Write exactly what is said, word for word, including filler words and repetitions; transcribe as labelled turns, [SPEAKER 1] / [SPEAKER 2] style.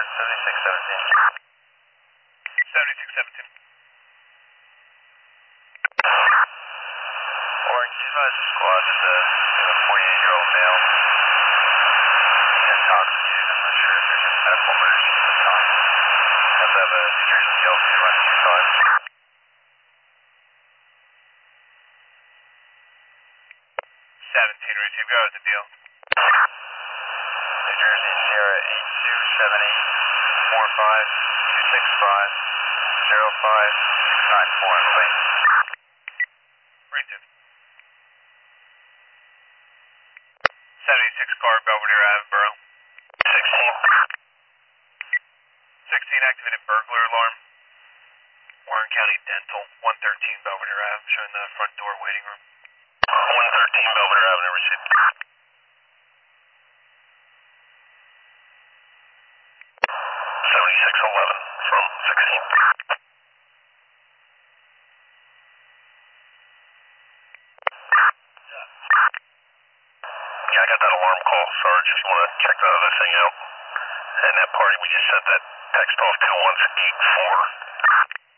[SPEAKER 1] Orange, seventy-six seventeen.
[SPEAKER 2] seventy-six seventeen.
[SPEAKER 1] Orange, you advise the squad that the forty-eight-year-old male is intoxicated. I'm not sure if there's any medical emergency at the time. Have to have a New Jersey P L C run two five.
[SPEAKER 2] seventeen, receive, go with the deal.
[SPEAKER 1] New Jersey Sierra eight two seven eight four five two six five zero five six nine four on the lane.
[SPEAKER 2] Receive. seventy-six car, Belvedere Ave, Borough.
[SPEAKER 1] sixteen.
[SPEAKER 2] sixteen, activated burglar alarm. Warren County Dental, one thirteen Belvedere Ave, showing the front door waiting room.
[SPEAKER 1] one thirteen Belvedere Avenue, received. seventy-six eleven from sixteen. Yeah, I got that alarm call, Sarge, if you want to check that other thing out. And that party we just sent that text off to, one's eight four.